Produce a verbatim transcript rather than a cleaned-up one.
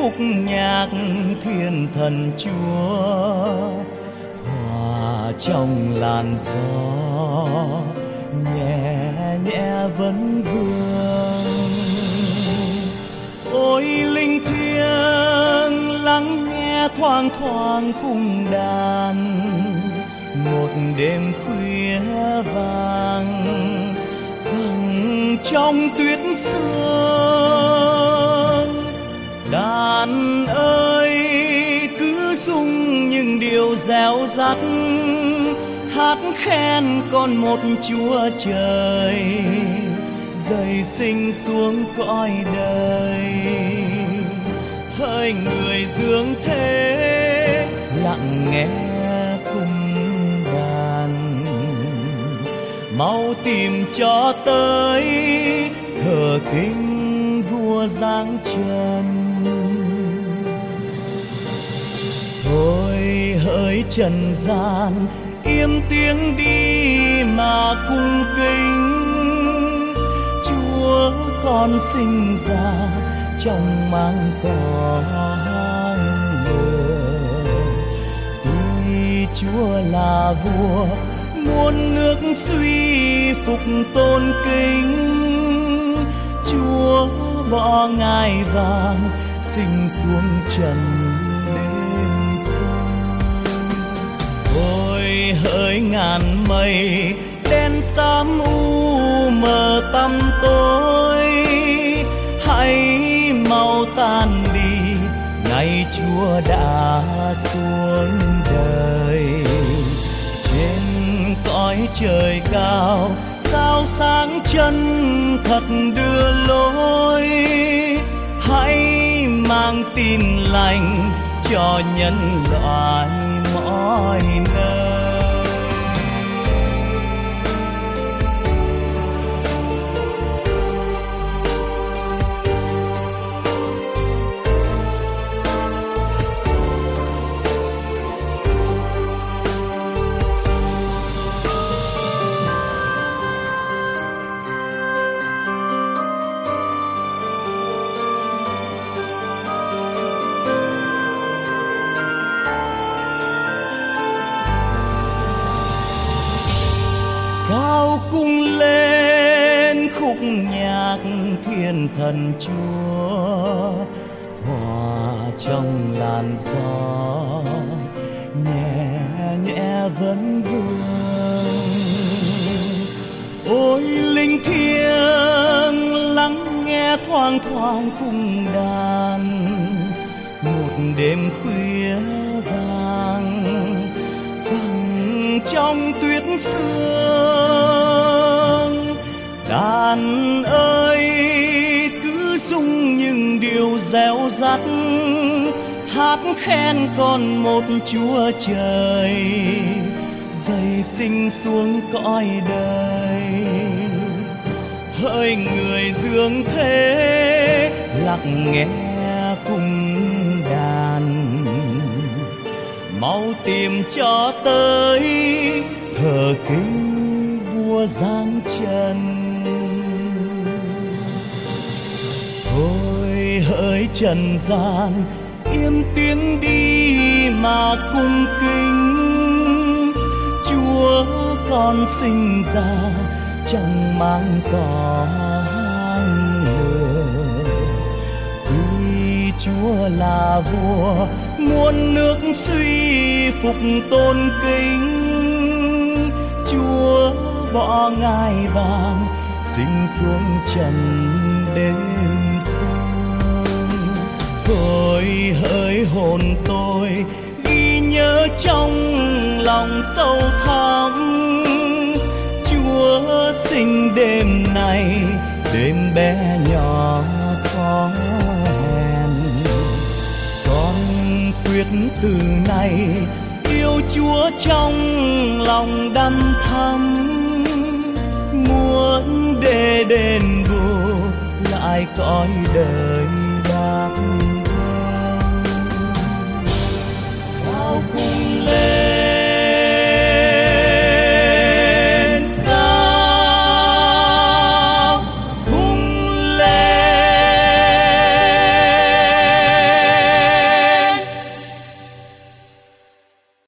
khúc nhạc thiên thần Chúa hòa trong làn gió nhẹ nhẹ vấn vương. Ôi linh thiêng lắng nghe thoang thoảng cung đàn, một đêm khuya vàng vang trong tuyết sương. Đàn ơi cứ rung những điều réo rắt, hát khen con một Chúa Trời rơi sinh xuống cõi đời. Hỡi người dưỡng thế lặng nghe cung đàn, mau tìm cho tới thờ kính vua giáng trần. Thôi hỡi trần gian im tiếng đi mà cung kính, Chúa con sinh ra trong mang cỏ lửa. Tuy Chúa là vua muôn nước suy phục tôn kính, Chúa bỏ ngai vàng sinh xuống trần đêm sương. Ôi hỡi ngàn mây đen xám u mờ tăm tối, hãy mau tan đi ngày Chúa đã xuống đời. Trên cõi trời cao sao sáng chân thật đưa lối, hãy mang tin lành cho nhân loại mọi nơi. Cao cung lên khúc nhạc thiên thần Chúa hòa trong làn gió nhẹ nhẹ vấn vương. Ôi linh thiêng lắng nghe thoang thoảng cung đàn, một đêm khuya vàng vang trong tuyết sương. Đàn ơi cứ rung những điều réo rắt, hát khen con một Chúa Trời rơi sinh xuống cõi đời. Hỡi người dưỡng thế lặng nghe cung đàn, mau tìm cho tới thờ kính vua giáng trần. Thôi hỡi trần gian im tiếng đi mà cung kính, Chúa con sinh ra trong mang cỏ lửa. Tuy Chúa là vua muôn nước suy phục tôn kính, Chúa bỏ ngai vàng sinh xuống trần đêm sương. Thôi hỡi hồn tôi ghi nhớ trong lòng sâu thẳm, Chúa sinh đêm này đêm bé nhỏ khó hẹn. Con quyết từ này yêu Chúa trong lòng đăm thắm, muốn để đền bù lại cõi đời